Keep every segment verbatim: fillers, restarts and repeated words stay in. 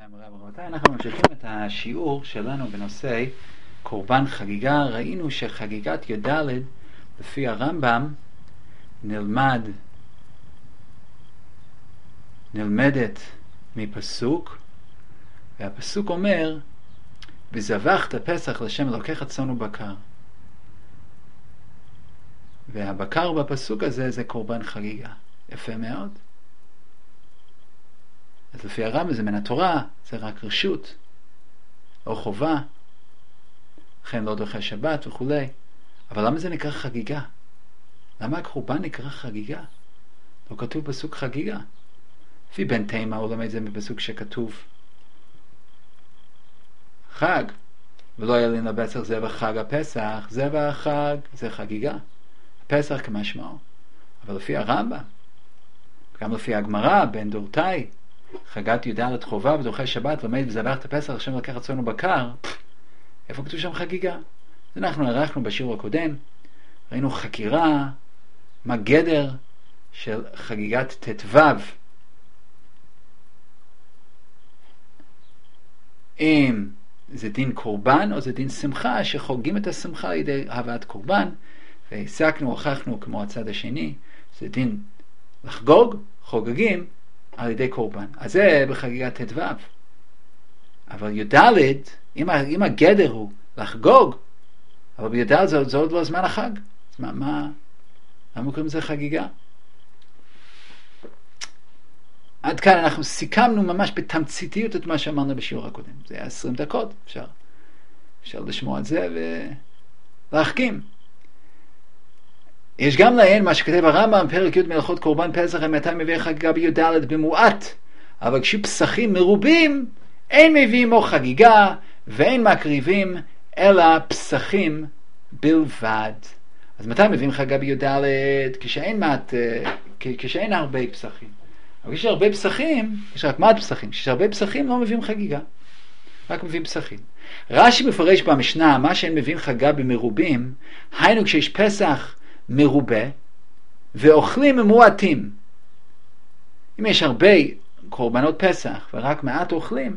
רבותיי, אנחנו ממשיכים את השיעור שלנו בנושא קורבן חגיגה. ראינו שחגיגת י"ד לפי הרמב"ם נלמד נלמדת מפסוק, והפסוק אומר וזבחת פסח לשם אלוקיך צאן ובקר, והבקר בפסוק הזה זה קורבן חגיגה. יפה מאוד. אז לפי הרמב"ם זה מן התורה, זה רק רשות או חובה, לכן לא דוחה שבת וכו'. אבל למה זה נקרא חגיגה? למה הקורבן נקרא חגיגה? לא כתוב פסוק חגיגה. לפי בן תימה הוא לומד את זה מפסוק שכתוב חג, ולא ילין לבצר זבח חג הפסח. זבח החג זה חגיגה, הפסח כמשמעו. אבל לפי הרמב"ם, גם לפי הגמרא בן דורתאי, חגת י"ד חובה ודוחה שבת לומד וזבחת פסח לשם לקחת צאן ובקר. איפה כתוב שם חגיגה? אנחנו ערכנו בשיעור הקודם, ראינו חקירה מה גדר של חגיגת ט"ו, אם זה דין קורבן או זה דין שמחה, שחוגגים את השמחה על ידי הבאת קורבן, והסקנו, הוכחנו כמו הצד השני, זה דין לחגוג, חוגגים על ידי קורבן. אז זה בחגיגת ט"ו. אבל י"ד, אם, אם הגדר הוא לחגוג, אבל בי"ד זה, זה עוד לא זמן החג. אז מה, מה, למה קוראים לזה חגיגה? עד כאן אנחנו סיכמנו ממש בתמציתיות את מה שאמרנו בשיעור הקודם. זה היה עשרים דקות, אפשר, אפשר לשמוע את זה ולהחכים. יש גם לעיין מה שכתב הרמב"ם פרק י' מלאכות קורבן פסח, מתי מביא חגיגה בי"ד במועט, אבל כשהיו פסחים מרובים אין מביאים בו חגיגה ואין מקריבים אלא פסחים בלבד. אז מתי מביאים חגיגה בי"ד? כשאין מעט, כשאין הרבה פסחים. אבל כשיש הרבה פסחים, יש רק מעט פסחים, כשיש הרבה פסחים לא מביאים חגיגה, רק מביאים פסחים. רש"י מפרש במשנה מה שאין מביאים חגיגה במרובים, היינו כשיש פסח מרובה ואוכלים מועטים. אם יש הרבה קורבנות פסח ורק מעט אוכלים,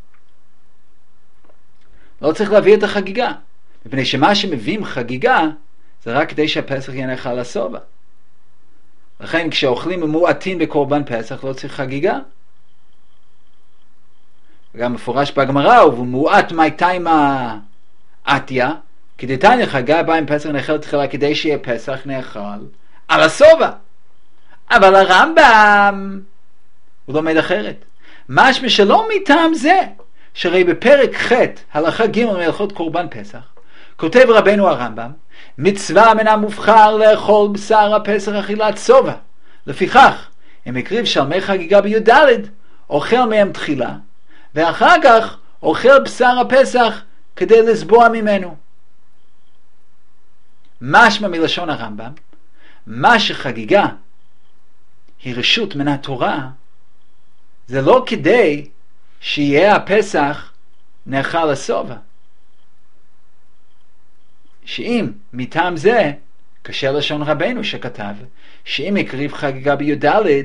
לא צריך להביא את החגיגה, מפני שמה שמביאים חגיגה זה רק כדי שהפסח יהיה נחל השובע. לכן כשאוכלים מועטים בקורבן פסח לא צריך חגיגה. וגם מפורש בהגמרא, ובמועט מי תימה עטיה, כדי תניא חגיגה באה עם פסח נאכל תחילה כדי שיהיה פסח נאכל על השובע. אבל הרמב"ם הוא לומד אחרת. משמע שלא מטעם זה, שהרי בפרק ח' הלכה ג' מהלכות קורבן פסח כותב רבנו הרמב"ם, מצווה מן המובחר לאכול בשר הפסח אכילת שובע, לפיכך אם הקריב שלמי חגיגה בי"ד אוכל מהם תחילה ואחר כך אוכל בשר הפסח כדי לסבוע ממנו. משמע מלשון הרמב"ם, מה שחגיגה היא רשות מן התורה, זה לא כדי שיהיה הפסח נאכל השובע. שאם מטעם זה, קשה לשון רבנו שכתב, שאם הקריב חגיגה בי"ד,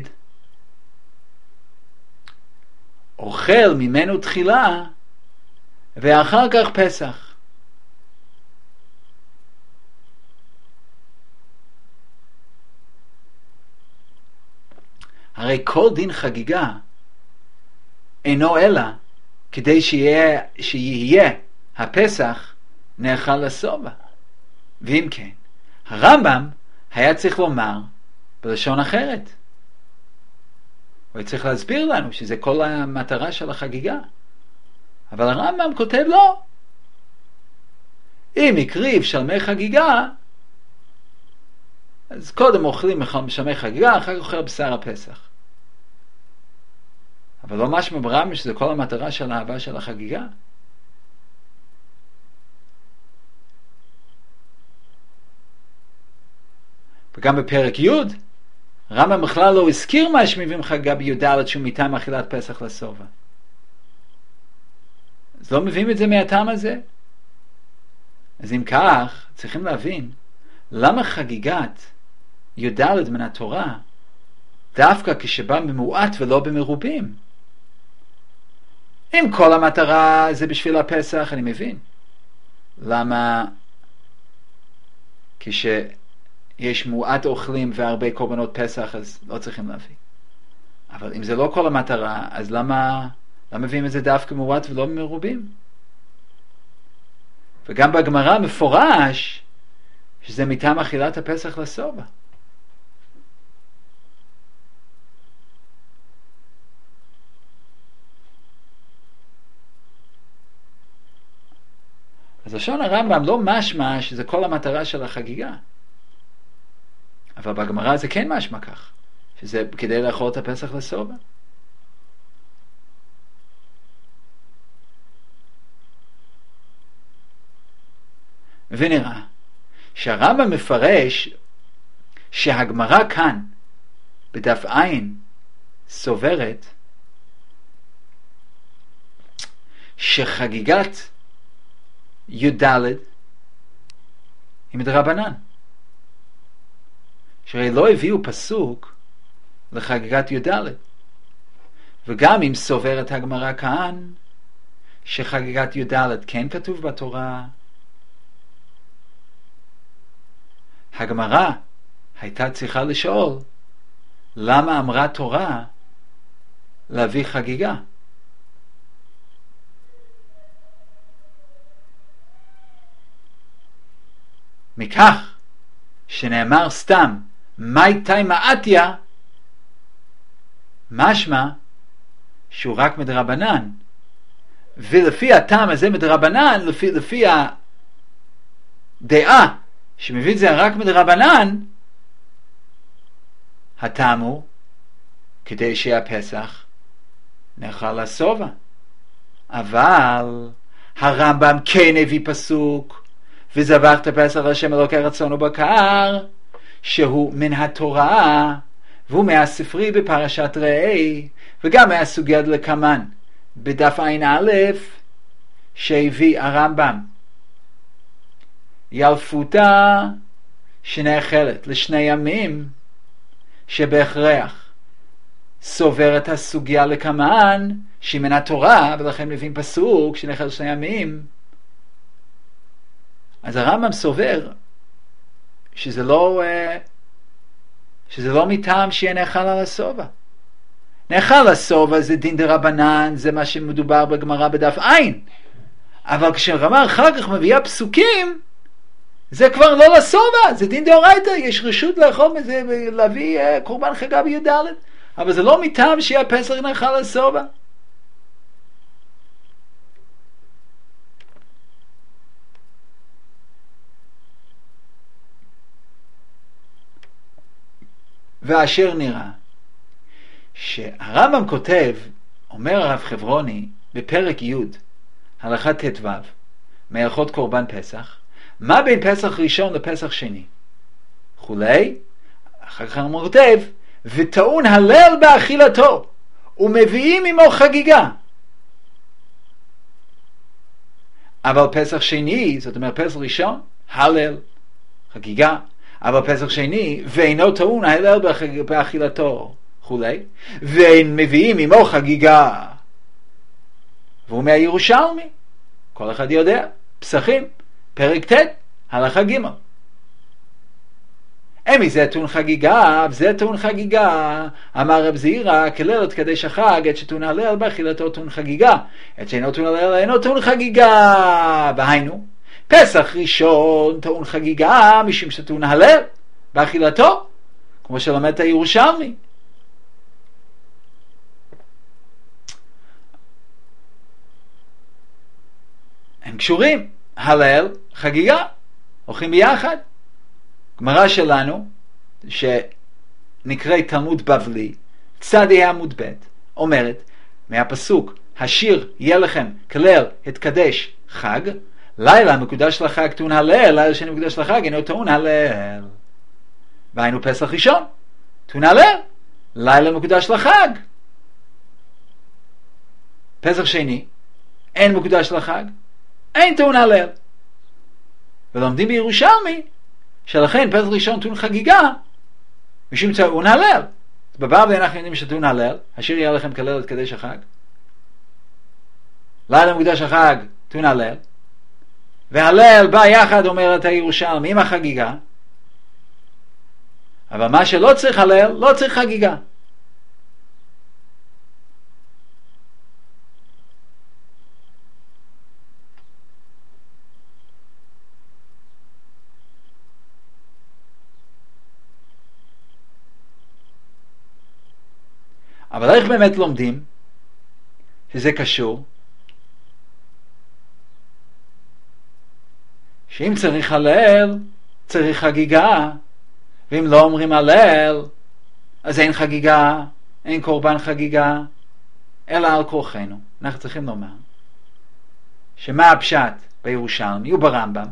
אוכל ממנו תחילה ואחר כך פסח. הרי כל דין חגיגה אינו אלא כדי שיהיה, שיהיה הפסח נאכל השובע. ואם כן, הרמב"ם היה צריך לומר בלשון אחרת. הוא היה צריך להסביר לנו שזה כל המטרה של החגיגה. אבל הרמב"ם כותב לא. אם הקריב שלמי חגיגה, אז קודם אוכלים שלמי חגיגה, אחר כך אוכל בשר הפסח. אבל לא משמע ברמב"ם שזה כל המטרה של האהבה של החגיגה. וגם בפרק י' רמב"ם בכלל לא הזכיר מה שמביאים חגיגה בי"ד שהוא מטעם אכילת פסח לשובע. אז לא מביאים את זה מהטעם הזה. אז אם כך צריכים להבין למה חגיגת י"ד מן התורה דווקא כשבא במועט ולא במרובים. אם כל המטרה זה בשביל הפסח, אני מבין. למה כשיש מועט אוכלים והרבה קורבנות פסח, אז לא צריכים להביא. אבל אם זה לא כל המטרה, אז למה, למה מביאים את זה דווקא מועט ולא מרובים? וגם בגמרא מפורש שזה מטעם אכילת הפסח לסובה. אז לשון הרמב"ם לא משמע שזה כל המטרה של החגיגה. אבל בגמרא זה כן משמע כך, שזה כדי לאכול את הפסח לסובה. ונראה שהרמב"ם מפרש שהגמרא כאן בדף עין סוברת שחגיגת י"ד היא מדרבנן, שהרי לא הביאו פסוק לחגיגת י"ד, וגם אם סוברת הגמרא כאן שחגיגת י"ד כן כתוב בתורה, הגמרא הייתה צריכה לשאול למה אמרה תורה להביא חגיגה. מכך שנאמר סתם מי תאי מעטיה, משמע שהוא רק מדרבנן, ולפי הטעם הזה מדרבנן, לפי, לפי הדעה שמביא את זה רק מדרבנן, הטעם הוא כדי שיהיה פסח נאכל לסובה. אבל הרמב"ם כן הביא פסוק וזבחת פסח להשם אלוקי רצון ובקר, שהוא מן התורה והוא מהספרי בפרשת ראה, וגם מהסוגיה דלקמן בדף עין א' שהביא הרמב"ם. ילפותה שנאכלת לשני ימים שבהכרח סובר את הסוגיה לקמן שהיא מן התורה, ולכן מביאים פסוק שנאכל לשני ימים. אז הרמב"ם סובר שזה לא שזה לא מטעם שיהיה נאכל על הסובה. נאכל על הסובה זה דין דרבנן, זה מה שמדובר בגמרא בדף עין. אבל כשהרמב"ם אחר כך מביאה פסוקים, זה כבר לא לסובה, זה דין דאורייתא, יש רשות לאכול מזה ולהביא קורבן חגה בי"ד, אבל זה לא מטעם שיהיה פסח נאכל על הסובה. ואשר נראה שהרמב"ם כותב, אומר הרב חברוני בפרק י' הלכה ט"ו מהלכות קורבן פסח, מה בין פסח ראשון לפסח שני כולי. אחר כך הרמב"ם כותב וטעון הלל באכילתו ומביאים עמו חגיגה. אבל פסח שני, זאת אומרת פסח ראשון הלל חגיגה, אבל פסח שני ואינו טעון הלל באכילתו כולי, ואין מביאים עמו חגיגה. והוא מהירושלמי, כל אחד יודע, פסחים פרק ט' הלכה ג' אמי זה טעון חגיגה וזה טעון חגיגה. אמר רב זעירא כליל את קדש החג, את שטעון הלל באכילתו טעון חגיגה, את שאינו טעון הלל אינו טעון חגיגה. והיינו פסח ראשון טעון חגיגה משום שטעון הלל באכילתו, כמו שלמד הירושלמי. הם קשורים, הלל חגיגה הולכים ביחד. גמרא שלנו שנקרא תלמוד בבלי צדי עמוד ב' אומרת מהפסוק השיר יהיה לכם כליל התקדש חג, לילה מקודש לחג טעון הלל, לילה שני מקודש לחג אינו טעון הלל. והיינו פסח ראשון טעון הלל, לילה מקודש לחג. פסח שני אין מקודש לחג, אין טעון הלל. ולומדים בירושלמי שלכן פסח ראשון טעון חגיגה משום טעון הלל. בבבלי אנחנו יודעים שטעון הלל, השיר יהיה לכם כליל התקדש החג. לילה מוקדש החג טעון הלל, והלל בא יחד, אומרת הירושלמי, עם החגיגה, אבל מה שלא צריך הלל, לא צריך חגיגה. אבל איך באמת לומדים שזה קשור? שאם צריך הלל, צריך חגיגה, ואם לא אומרים הלל, אז אין חגיגה, אין קורבן חגיגה, אלא על כורחנו. אנחנו צריכים לומר שמה הפשט בירושלמי וברמב"ם?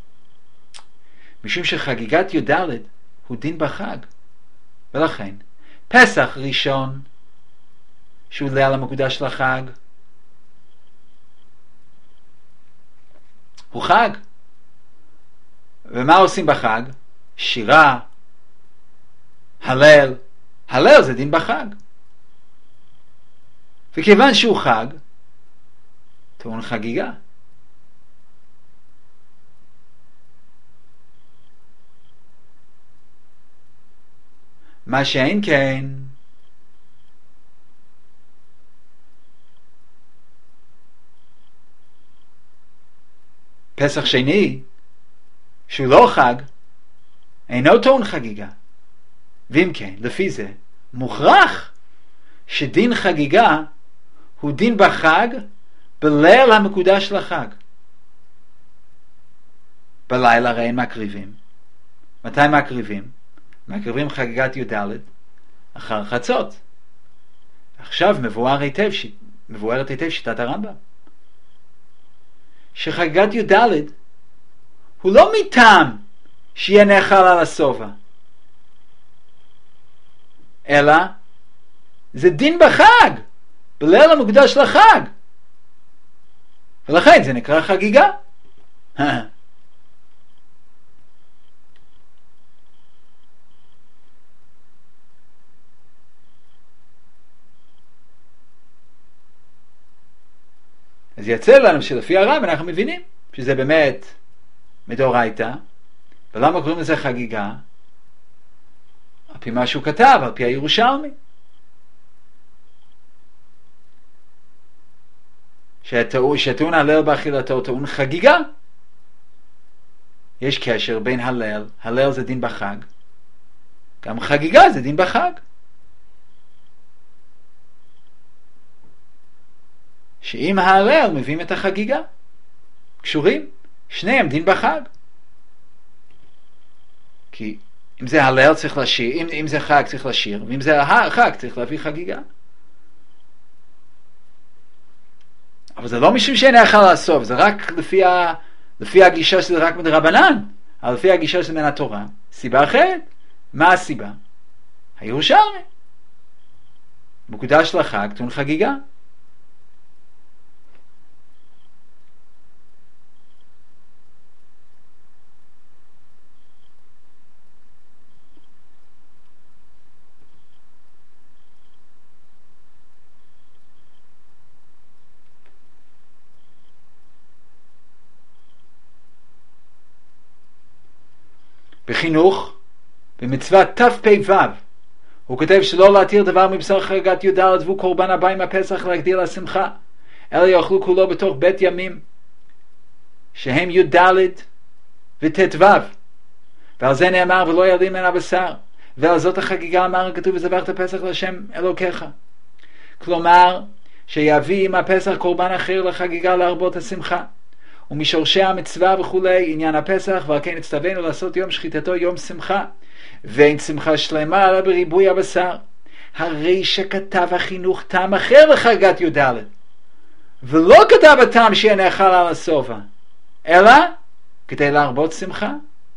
משום שחגיגת י"ד הוא דין בחג, ולכן פסח ראשון שהוא ליל המקודש לחג הוא חג. ומה עושים בחג? שירה, הלל. הלל זה דין בחג, וכיוון שהוא חג טעון חגיגה. מה שאין כן פסח שני שהוא לא חג אינו טעון חגיגה. ואם כן, לפי זה מוכרח שדין חגיגה הוא דין בחג בליל המקודש לחג. בלילה הרי אין מקריבים. מתי מקריבים? מקריבים חגיגת י"ד אחר חצות. עכשיו מבואר היטב, מבוארת היטב שיטת הרמב"ם, שחגיגת י"ד הוא לא מטעם שיהיה נאכל על השובע, אלא זה דין בחג, בליל המוקדש לחג, ולכן זה נקרא חגיגה. אז יצא לנו שלפי הרב אנחנו מבינים שזה באמת מדאורייתא. ולמה קוראים לזה חגיגה? על פי מה שהוא כתב, על פי הירושלמי, שטעון הלל באכילתו טעון חגיגה. יש קשר בין הלל, הלל זה דין בחג, גם חגיגה זה דין בחג, שאם ההלל מביאים את החגיגה קשורים, שניהם דין בחג. כי אם זה הלל צריך לשיר, אם, אם זה חג צריך לשיר, ואם זה חג צריך להביא חגיגה. אבל זה לא משום שאין יכול לעשות, זה רק לפי, ה, לפי הגישה שזה רק מדרבנן, אבל לפי הגישה שזה מן התורה. סיבה אחרת. מה הסיבה? הירושלמי. מקודש לחג טעון חגיגה. בחינוך, במצוות תפ"ו, הוא כותב שלא להתיר דבר מבשר חגיגת י"ד והוא קורבן הבא עם הפסח להגדיל השמחה, אלא יאכלו כולו בתוך בית ימים, שהם י"ד וט"ו, ועל זה נאמר ולא ירדים מן הבשר, ועל זאת החגיגה אמר כתוב וזבחת הפסח לשם אלוקיך. כלומר, שיביא עם הפסח קורבן אחר לחגיגה להרבות השמחה. ומשורשי המצווה וכולי עניין הפסח, ועל כן הצטווינו לעשות יום שחיטתו יום שמחה, ואין שמחה שלמה אלא בריבוי הבשר. הרי שכתב החינוך טעם אחר לחגיגת י"ד, ולא כתב הטעם שיהיה נאכל על השובע, אלא כדי להרבות שמחה.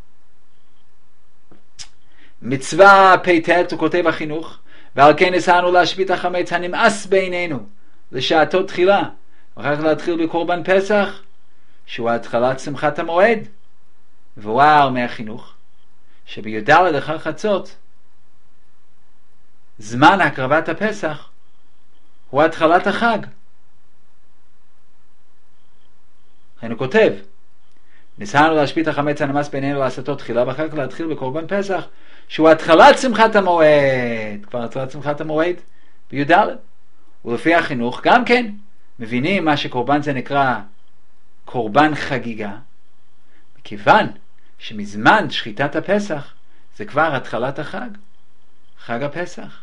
מצווה פ"ט הוא כותב החינוך, ועל כן נסענו להשבית החמץ הנמאס בעינינו לשעתו תחילה, ואחר כך להתחיל בקורבן פסח שהוא התחלת שמחת המועד. והוא מהחינוך שבי"ד אחר חצות זמן הקרבת הפסח הוא התחלת החג, לכן הוא כותב, ניסהנו להשפיט החמץ הנמס בינינו לעשתו תחילה, ואחר כך להתחיל בקורבן פסח, שהוא התחלת שמחת המועד, כבר התחלת שמחת המועד, בי"ד. ולפי החינוך גם כן, מבינים מה שקורבן זה נקרא קורבן חגיגה, מכיוון שמזמן שחיטת הפסח זה כבר התחלת החג, חג הפסח.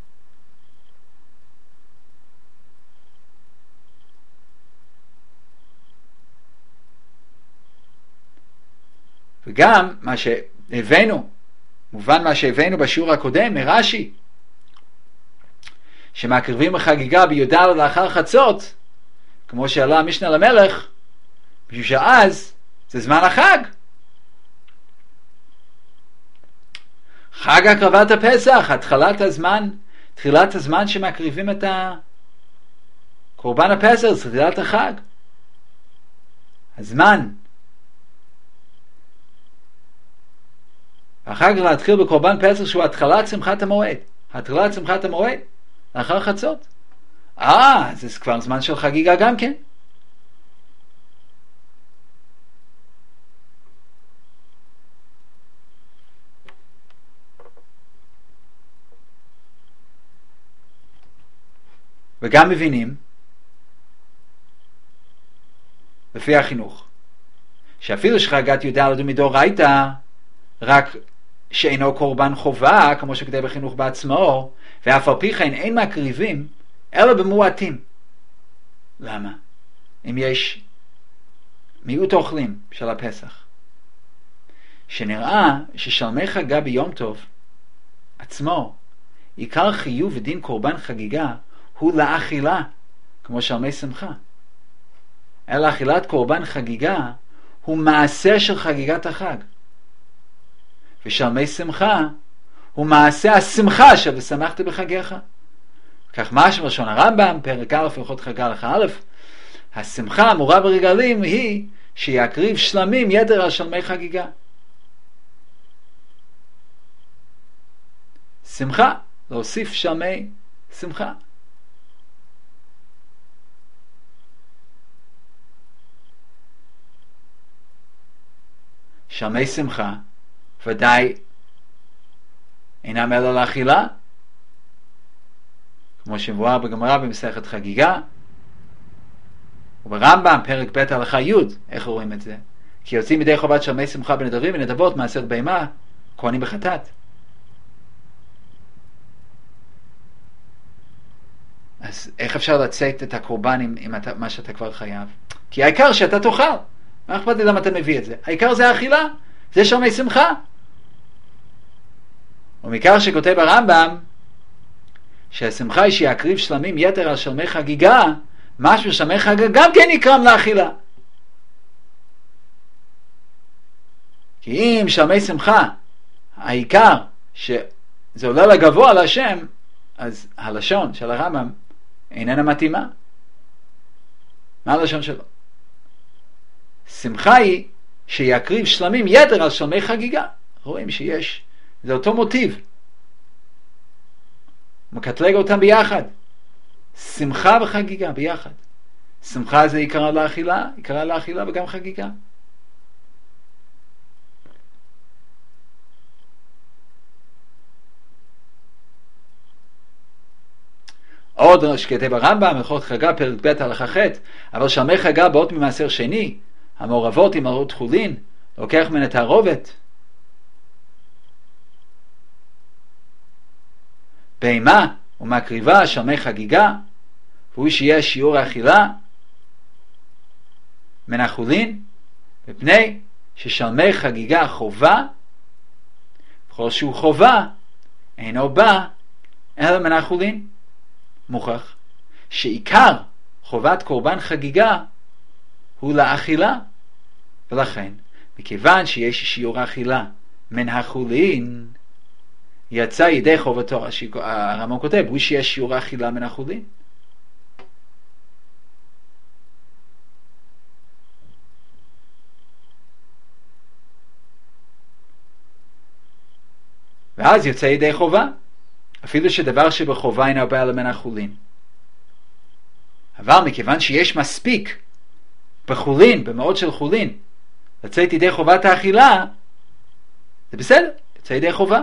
וגם מה שהבאנו, מובן מה שהבאנו בשיעור הקודם מרש"י, שמקריבים בחגיגה בי"ד לאחר חצות, כמו שעלה המשנה למלך, בשביל שאז זה זמן החג. חג הקרבת הפסח, התחלת הזמן, תחילת הזמן שמקריבים את קורבן הפסח, זה תחילת החג. הזמן. ואחר כך להתחיל בקורבן פסח שהוא התחלת שמחת המועד. התחלת שמחת המועד, לאחר חצות. אה, זה כבר זמן של חגיגה גם כן. וגם מבינים, לפי החינוך, שאפילו שחגת י"ד הוא מדאורייתא, רק שאינו קורבן חובה, כמו שכתב בחינוך בעצמו, ואף על פי כן אין מקריבים, אלא במועטים. למה? אם יש מיעוט אוכלים של הפסח, שנראה ששלמי חגה ביום טוב עצמו, עיקר חיוב ודין קורבן חגיגה הוא לאכילה, כמו שלמי שמחה. אלא אכילת קורבן חגיגה הוא מעשה של חגיגת החג. ושלמי שמחה הוא מעשה השמחה של ושמחת בחגיך. כך משמע לשון הרמב"ם, פרק א' הלכות חג הלכה א', השמחה המורה ברגלים היא שיקריב שלמים יתר על שלמי חגיגה. שמחה, להוסיף שלמי שמחה. שלמי שמחה ודאי אינם אלא לאכילה, כמו שמבואר בגמרא במסכת חגיגה, וברמב"ם פרק ב' הלכה י', איך רואים את זה? כי יוצאים מדי חובת שלמי שמחה בנדרים ונדבות מעשר בהמה, כהנים בחטאת. אז איך אפשר לצאת את הקורבן עם, עם אתה, מה שאתה כבר חייב? כי העיקר שאתה תאכל. מה אכפת לי למה אתה מביא את זה? העיקר זה האכילה, זה שלמי שמחה. ומכך שכותב הרמב"ם שהשמחה היא שיקריב שלמים יתר על שלמי חגיגה, משהו שלמי חגיגה גם כן יקרם לאכילה. כי אם שלמי שמחה העיקר שזה עולה לגבוה להשם, אז הלשון של הרמב"ם איננה מתאימה. מה הלשון שלו? שמחה היא שיקריב שלמים יתר על שלמי חגיגה. רואים שיש, זה אותו מוטיב, מקטלג אותם ביחד, שמחה וחגיגה ביחד. שמחה זה עיקרה לאכילה, עיקרה לאכילה וגם חגיגה. עוד שכתב הרמב"ם הלכות חגה פרק ב' הלכה ח', אבל שלמי חגה באות ממעשר שני, המעורבות עם מרות חולין, לוקח מן התערובת. בהמה ומקריבה שלמי חגיגה, והוא שיש שיעור האכילה מן החולין, מפני ששלמי חגיגה חובה, בכל שהוא חובה אינו בא אלא מן החולין. מוכח שעיקר חובת קורבן חגיגה הוא לאכילה, ולכן מכיוון שיש שיעור האכילה מן החולין, יצא ידי חובתו. הרמב"ם כותב הוא שיש שיעור האכילה מן החולין. ואז יוצא ידי חובה, אפילו שדבר שבחובה אינו בא אלא מן החולין. אבל מכיוון שיש מספיק בחולין, במאות של חולין, לצאת ידי חובת האכילה, זה בסדר, יצא ידי חובה.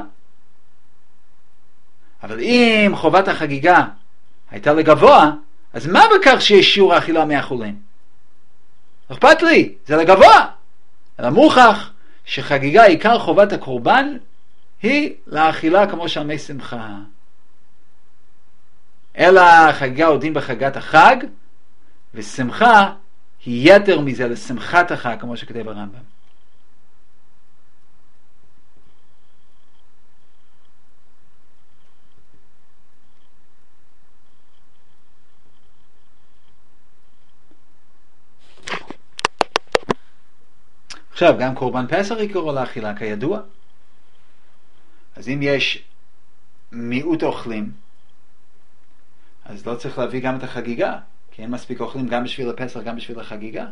אבל אם חובת החגיגה הייתה לגבוה, אז מה בכך שיש שיעור האכילה מהחולין? לא אכפת לי, זה לגבוה. אלא מוכח שחגיגה עיקר חובת הקורבן היא לאכילה כמו שעמי שמחה. אלא חגיגה עודין בחגת החג, ושמחה היא יתר מזה לשמחת החג, כמו שכתב הרמב"ם. עכשיו, גם קורבן פסח יקראו לאכילה כידוע. אז אם יש מיעוט אוכלים, אז לא צריך להביא גם את החגיגה, כי אין מספיק אוכלים גם בשביל הפסח, גם בשביל החגיגה.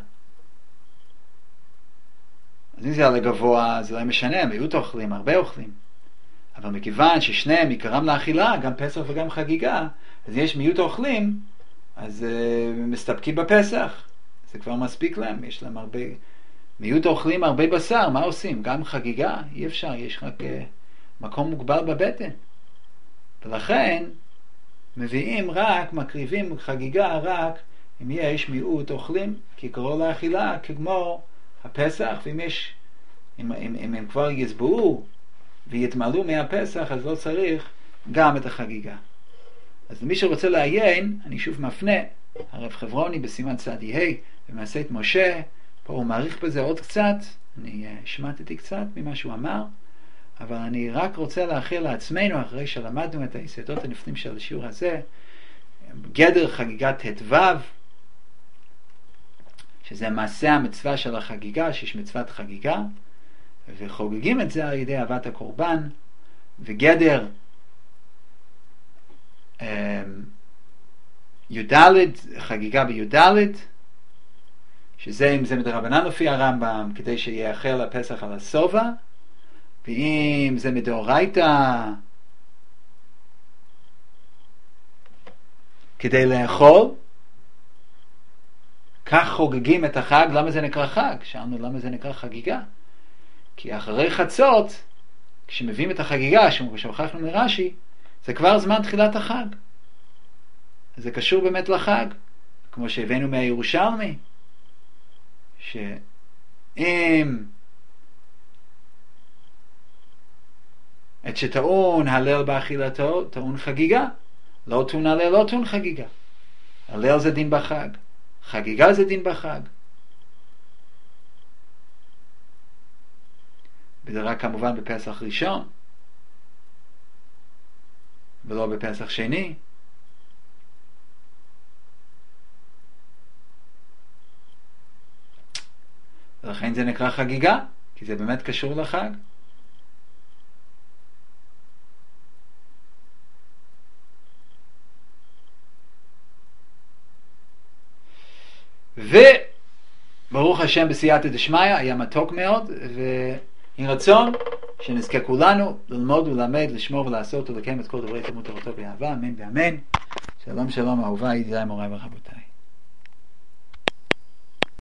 אז אם זה על הגבוה, זה לא משנה, מיעוט אוכלים, הרבה אוכלים. אבל מכיוון ששניהם יקרם לאכילה, גם פסח וגם חגיגה, אז יש מיעוט אוכלים, אז uh, מסתפקים בפסח. זה כבר מספיק להם, יש להם הרבה... מיעוט אוכלים הרבה בשר, מה עושים? גם חגיגה? אי אפשר, יש רק uh, מקום מוגבל בבטן. ולכן מביאים רק, מקריבים חגיגה רק אם יש מיעוט אוכלים, כי קראו לאכילה כגמור הפסח, ואם יש, אם, אם, אם הם כבר יסבעו ויתמלאו מהפסח, אז לא צריך גם את החגיגה. אז למי שרוצה לעיין, אני שוב מפנה, הרב חברוני בסימן צדי ה' במעשית משה, פה הוא מעריך בזה עוד קצת, אני השמטתי קצת ממה שהוא אמר, אבל אני רק רוצה להכיל לעצמנו, אחרי שלמדנו את היסודות הנפלאים של השיעור הזה, גדר חגיגת ט"ו, שזה מעשה המצווה של החגיגה, שיש מצוות חגיגה, וחוגגים את זה על ידי אהבת הקורבן, וגדר י"ד, חגיגה בי"ד, שזה אם זה מדרבנן לפי הרמב"ם, כדי שיאכל הפסח על הסובה, ואם זה מדאורייתא, כדי לאכול, כך חוגגים את החג. למה זה נקרא חג? שאלנו למה זה נקרא חגיגה. כי אחרי חצות, כשמביאים את החגיגה, שוכחנו מרש"י, זה כבר זמן תחילת החג. זה קשור באמת לחג, כמו שהבאנו מהירושלמי, שאם את שטעון הלל באכילתו, טעון חגיגה. לא טעון הלל, לא טעון חגיגה. הלל זה דין בחג. חגיגה זה דין בחג. וזה רק כמובן בפסח ראשון, ולא בפסח שני. ולכן זה נקרא חגיגה, כי זה באמת קשור לחג. וברוך השם בסייעתא דשמיא, היה מתוק מאוד, ויהי רצון שנזכה כולנו ללמוד ולמד, לשמור ולעשות ולקיים את כל דברי תלמוד תורתו באהבה, אמן ואמן. שלום שלום אהוביי, ידידיי מוריי ורבותיי.